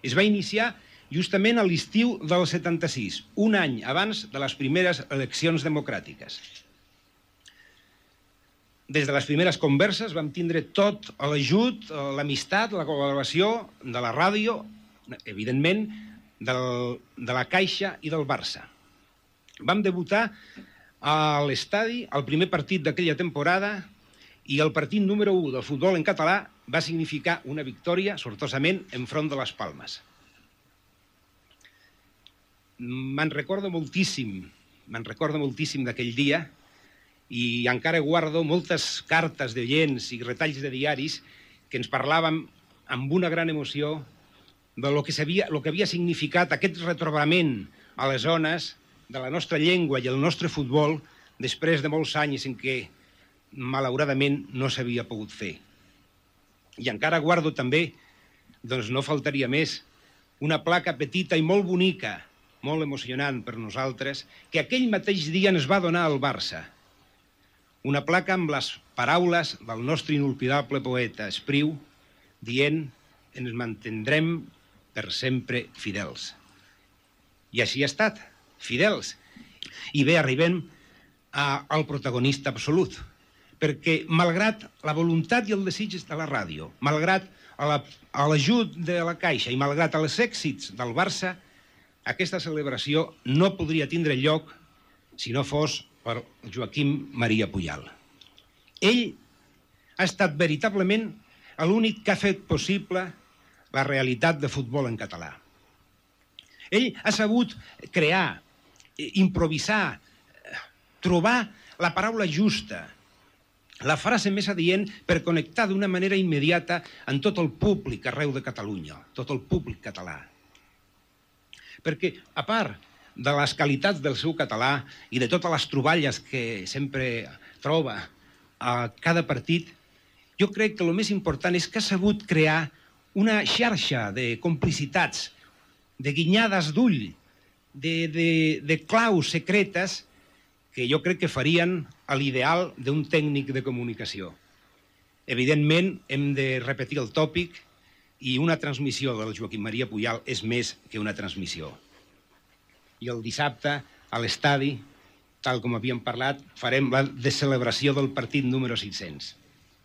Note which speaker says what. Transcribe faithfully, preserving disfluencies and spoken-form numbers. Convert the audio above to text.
Speaker 1: es va iniciar justament a l'estiu del setanta-sis, un any abans de les primeres eleccions democràtiques. Des de les primeres converses vam tindre tot l'ajut, l'amistat, la col·laboració de la ràdio, evidentment, del, de la Caixa i del Barça. Vam debutar a l'estadi el primer partit d'aquella temporada i el partit número u del futbol en català va significar una victòria, sortosament, enfront de les Palmes. Me'n recordo moltíssim, me'n recordo moltíssim d'aquell dia i encara guardo moltes cartes d'oients i retalls de diaris que ens parlàvem amb una gran emoció de lo que, sabia, lo que havia significat aquest retrobament a les zones de la nostra llengua i el nostre futbol després de molts anys en què, malauradament, no s'havia pogut fer. I encara guardo també, doncs no faltaria més, una placa petita i molt bonica, molt emocionant per nosaltres, que aquell mateix dia ens va donar el Barça. Una placa amb les paraules del nostre inolvidable poeta Espriu, dient ens mantindrem per sempre fidels. I així ha estat, fidels. I bé, arribem a, al protagonista absolut, perquè malgrat la voluntat i el desig de la ràdio, malgrat l'ajut de la Caixa i malgrat els èxits del Barça, aquesta celebració no podria tindre lloc si no fos per Joaquim Maria Pujal. Ell ha estat veritablement l'únic que ha fet possible la realitat de futbol en català. Ell ha sabut crear, improvisar, trobar la paraula justa, la frase més adient per connectar d'una manera immediata amb tot el públic arreu de Catalunya, tot el públic català. Perquè, a part de les qualitats del seu català i de totes les troballes que sempre troba a cada partit, jo crec que el més important és que ha sabut crear una xarxa de complicitats, de guinyades d'ull, de, de, de claus secretes que jo crec que farien a l'ideal d'un tècnic de comunicació. Evidentment, hem de repetir el tòpic i una transmissió del Joaquim Maria Pujal és més que una transmissió. I el dissabte, a l'estadi, tal com havíem parlat, farem la celebració del partit número cinc-cents.